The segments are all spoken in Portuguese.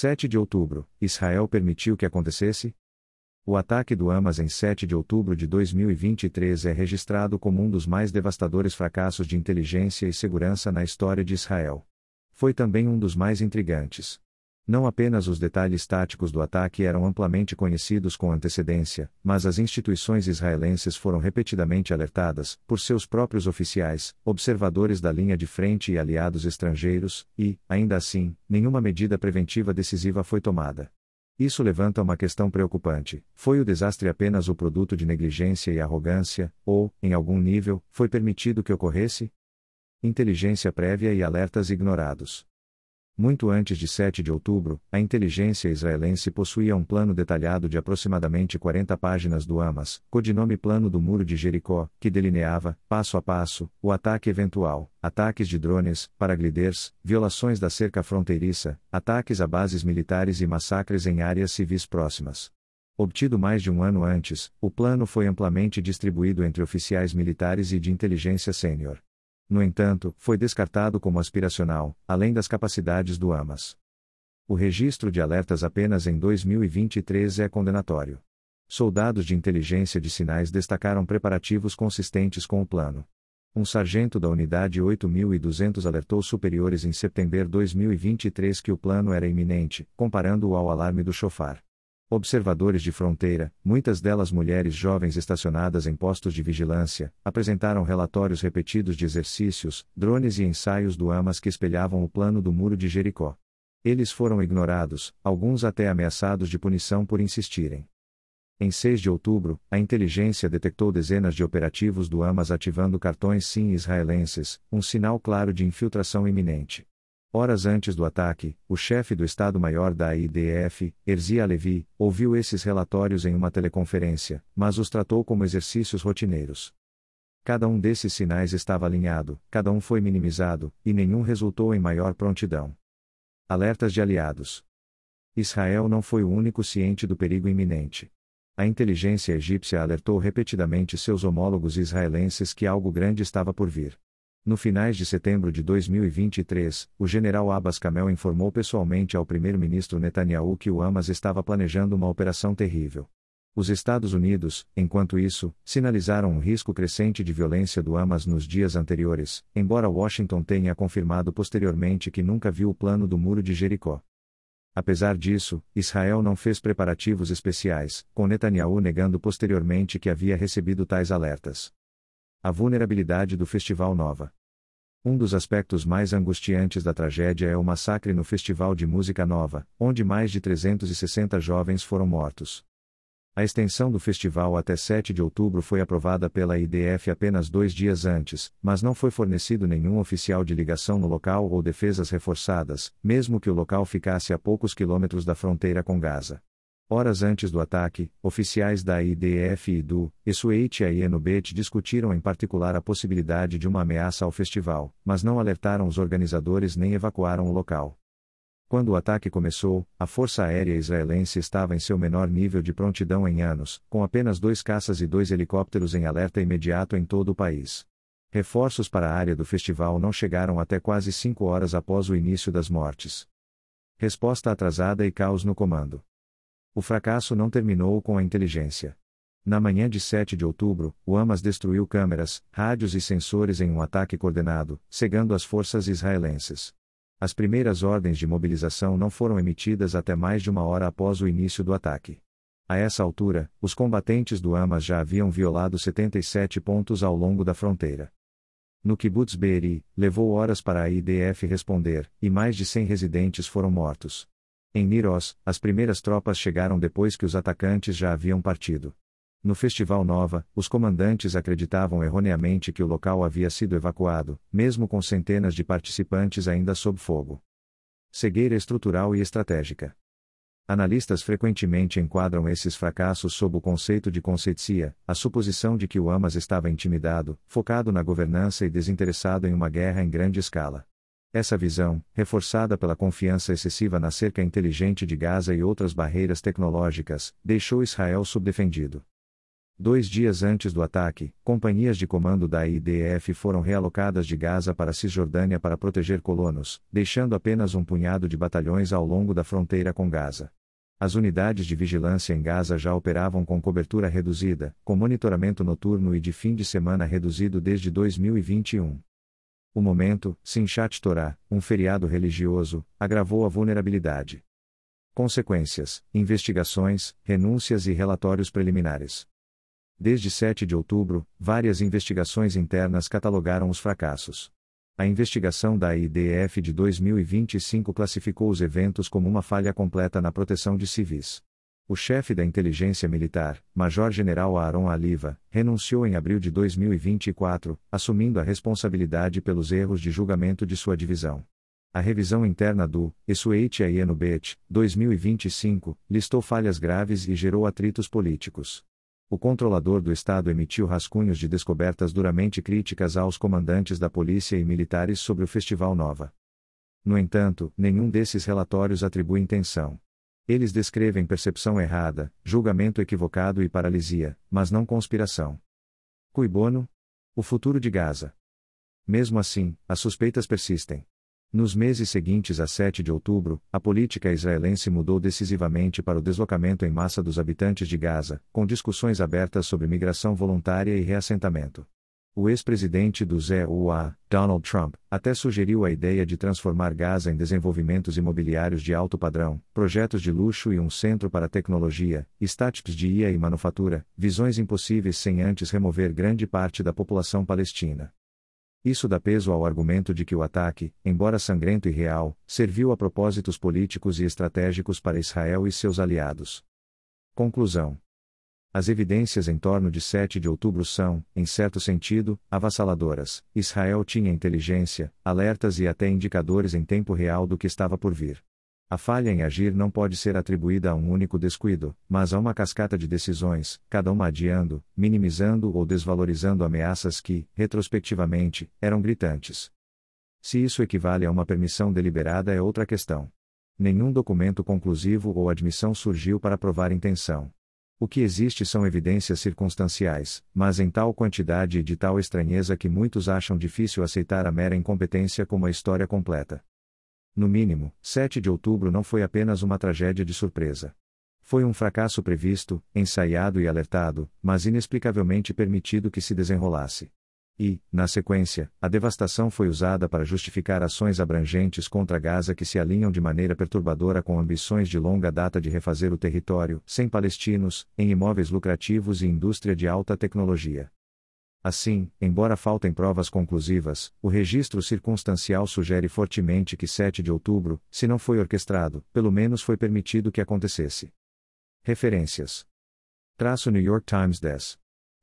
7 de outubro, Israel permitiu que acontecesse? O ataque do Hamas em 7 de outubro de 2023 é registrado como um dos mais devastadores fracassos de inteligência e segurança na história de Israel. Foi também um dos mais intrigantes. Não apenas os detalhes táticos do ataque eram amplamente conhecidos com antecedência, mas as instituições israelenses foram repetidamente alertadas, por seus próprios oficiais, observadores da linha de frente e aliados estrangeiros, e, ainda assim, nenhuma medida preventiva decisiva foi tomada. Isso levanta uma questão preocupante: foi o desastre apenas o produto de negligência e arrogância, ou, em algum nível, foi permitido que ocorresse? Inteligência prévia e alertas ignorados. Muito antes de 7 de outubro, a inteligência israelense possuía um plano detalhado de aproximadamente 40 páginas do Hamas, codinome Plano do Muro de Jericó, que delineava, passo a passo, o ataque eventual, ataques de drones, paragliders, violações da cerca fronteiriça, ataques a bases militares e massacres em áreas civis próximas. Obtido mais de um ano antes, o plano foi amplamente distribuído entre oficiais militares e de inteligência sênior. No entanto, foi descartado como aspiracional, além das capacidades do Hamas. O registro de alertas apenas em 2023 é condenatório. Soldados de inteligência de sinais destacaram preparativos consistentes com o plano. Um sargento da unidade 8.200 alertou superiores em setembro de 2023 que o plano era iminente, comparando-o ao alarme do chofar. Observadores de fronteira, muitas delas mulheres jovens estacionadas em postos de vigilância, apresentaram relatórios repetidos de exercícios, drones e ensaios do Hamas que espelhavam o plano do Muro de Jericó. Eles foram ignorados, alguns até ameaçados de punição por insistirem. Em 6 de outubro, a inteligência detectou dezenas de operativos do Hamas ativando cartões SIM israelenses, um sinal claro de infiltração iminente. Horas antes do ataque, o chefe do Estado-Maior da IDF, Herzi Halevi, ouviu esses relatórios em uma teleconferência, mas os tratou como exercícios rotineiros. Cada um desses sinais estava alinhado, cada um foi minimizado, e nenhum resultou em maior prontidão. Alertas de aliados. Israel não foi o único ciente do perigo iminente. A inteligência egípcia alertou repetidamente seus homólogos israelenses que algo grande estava por vir. No finais de setembro de 2023, o general Abbas Kamel informou pessoalmente ao primeiro-ministro Netanyahu que o Hamas estava planejando uma operação terrível. Os Estados Unidos, enquanto isso, sinalizaram um risco crescente de violência do Hamas nos dias anteriores, embora Washington tenha confirmado posteriormente que nunca viu o plano do Muro de Jericó. Apesar disso, Israel não fez preparativos especiais, com Netanyahu negando posteriormente que havia recebido tais alertas. A vulnerabilidade do Festival Nova. Um dos aspectos mais angustiantes da tragédia é o massacre no Festival de Música Nova, onde mais de 360 jovens foram mortos. A extensão do festival até 7 de outubro foi aprovada pela IDF apenas 2 dias antes, mas não foi fornecido nenhum oficial de ligação no local ou defesas reforçadas, mesmo que o local ficasse a poucos quilômetros da fronteira com Gaza. Horas antes do ataque, oficiais da IDF e do Esweit Ayenubet discutiram em particular a possibilidade de uma ameaça ao festival, mas não alertaram os organizadores nem evacuaram o local. Quando o ataque começou, a Força Aérea Israelense estava em seu menor nível de prontidão em anos, com apenas 2 caças e 2 helicópteros em alerta imediato em todo o país. Reforços para a área do festival não chegaram até quase 5 horas após o início das mortes. Resposta atrasada e caos no comando. O fracasso não terminou com a inteligência. Na manhã de 7 de outubro, o Hamas destruiu câmeras, rádios e sensores em um ataque coordenado, cegando as forças israelenses. As primeiras ordens de mobilização não foram emitidas até mais de 1 hora após o início do ataque. A essa altura, os combatentes do Hamas já haviam violado 77 pontos ao longo da fronteira. No Kibbutz Be'eri, levou horas para a IDF responder, e mais de 100 residentes foram mortos. Em Niroz, as primeiras tropas chegaram depois que os atacantes já haviam partido. No Festival Nova, os comandantes acreditavam erroneamente que o local havia sido evacuado, mesmo com centenas de participantes ainda sob fogo. Cegueira estrutural e estratégica. Analistas frequentemente enquadram esses fracassos sob o conceito de conceitsia, a suposição de que o Hamas estava intimidado, focado na governança e desinteressado em uma guerra em grande escala. Essa visão, reforçada pela confiança excessiva na cerca inteligente de Gaza e outras barreiras tecnológicas, deixou Israel subdefendido. 2 dias antes do ataque, companhias de comando da IDF foram realocadas de Gaza para a Cisjordânia para proteger colonos, deixando apenas um punhado de batalhões ao longo da fronteira com Gaza. As unidades de vigilância em Gaza já operavam com cobertura reduzida, com monitoramento noturno e de fim de semana reduzido desde 2021. O momento, Simchat Torah, um feriado religioso, agravou a vulnerabilidade. Consequências: investigações, renúncias e relatórios preliminares. Desde 7 de outubro, várias investigações internas catalogaram os fracassos. A investigação da IDF de 2025 classificou os eventos como uma falha completa na proteção de civis. O chefe da inteligência militar, Major-General Aaron Aliva, renunciou em abril de 2024, assumindo a responsabilidade pelos erros de julgamento de sua divisão. A revisão interna do Esweit Ayenubet, 2025, listou falhas graves e gerou atritos políticos. O controlador do Estado emitiu rascunhos de descobertas duramente críticas aos comandantes da polícia e militares sobre o Festival Nova. No entanto, nenhum desses relatórios atribui intenção. Eles descrevem percepção errada, julgamento equivocado e paralisia, mas não conspiração. Cui bono? O futuro de Gaza. Mesmo assim, as suspeitas persistem. Nos meses seguintes a 7 de outubro, a política israelense mudou decisivamente para o deslocamento em massa dos habitantes de Gaza, com discussões abertas sobre migração voluntária e reassentamento. O ex-presidente do ZUA, Donald Trump, até sugeriu a ideia de transformar Gaza em desenvolvimentos imobiliários de alto padrão, projetos de luxo e um centro para tecnologia, startups de IA e manufatura, visões impossíveis sem antes remover grande parte da população palestina. Isso dá peso ao argumento de que o ataque, embora sangrento e real, serviu a propósitos políticos e estratégicos para Israel e seus aliados. Conclusão: as evidências em torno de 7 de outubro são, em certo sentido, avassaladoras. Israel tinha inteligência, alertas e até indicadores em tempo real do que estava por vir. A falha em agir não pode ser atribuída a um único descuido, mas a uma cascata de decisões, cada uma adiando, minimizando ou desvalorizando ameaças que, retrospectivamente, eram gritantes. Se isso equivale a uma permissão deliberada é outra questão. Nenhum documento conclusivo ou admissão surgiu para provar intenção. O que existe são evidências circunstanciais, mas em tal quantidade e de tal estranheza que muitos acham difícil aceitar a mera incompetência como a história completa. No mínimo, 7 de outubro não foi apenas uma tragédia de surpresa. Foi um fracasso previsto, ensaiado e alertado, mas inexplicavelmente permitido que se desenrolasse. E, na sequência, a devastação foi usada para justificar ações abrangentes contra Gaza que se alinham de maneira perturbadora com ambições de longa data de refazer o território, sem palestinos, em imóveis lucrativos e indústria de alta tecnologia. Assim, embora faltem provas conclusivas, o registro circunstancial sugere fortemente que 7 de outubro, se não foi orquestrado, pelo menos foi permitido que acontecesse. Referências. New York Times 10.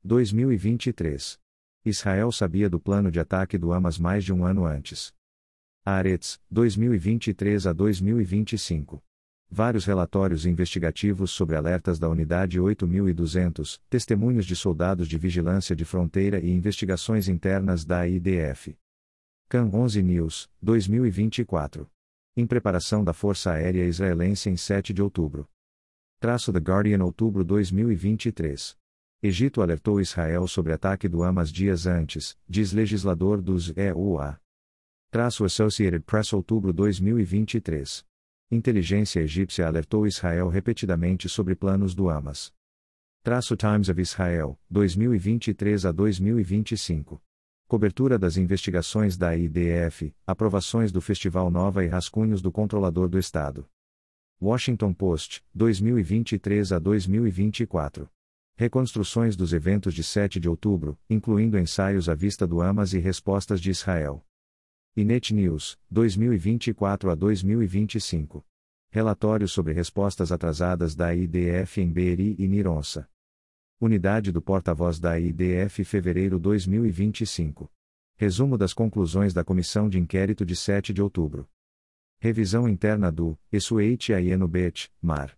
2023. Israel sabia do plano de ataque do Hamas mais de um ano antes. Haaretz, 2023 a 2025. Vários relatórios investigativos sobre alertas da Unidade 8200, testemunhos de soldados de vigilância de fronteira e investigações internas da IDF. Can 11 News, 2024. Em preparação da Força Aérea Israelense em 7 de outubro. The Guardian, outubro 2023. Egito alertou Israel sobre ataque do Hamas dias antes, diz legislador dos EUA. Associated Press, outubro 2023. Inteligência egípcia alertou Israel repetidamente sobre planos do Hamas. Times of Israel, 2023 a 2025. Cobertura das investigações da IDF, aprovações do Festival Nova e rascunhos do controlador do Estado. Washington Post, 2023 a 2024. Reconstruções dos eventos de 7 de outubro, incluindo ensaios à vista do Hamas e respostas de Israel. Inet News, 2024 a 2025. Relatórios sobre respostas atrasadas da IDF em Beeri e Nir Onsa. Unidade do porta-voz da IDF, fevereiro 2025. Resumo das conclusões da Comissão de Inquérito de 7 de outubro. Revisão interna do Esweit Ayenubet, Mar.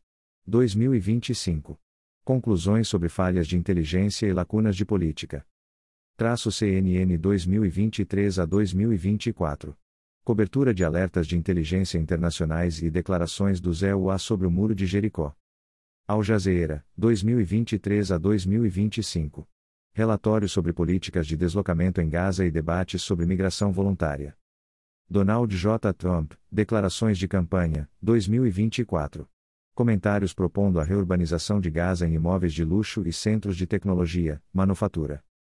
2025. Conclusões sobre falhas de inteligência e lacunas de política. CNN 2023 a 2024. Cobertura de alertas de inteligência internacionais e declarações do EUA sobre o Muro de Jericó. Al Jazeera, 2023 a 2025. Relatório sobre políticas de deslocamento em Gaza e debates sobre migração voluntária. Donald J. Trump, Declarações de Campanha, 2024. Comentários propondo a reurbanização de Gaza em imóveis de luxo e centros de tecnologia, manufatura.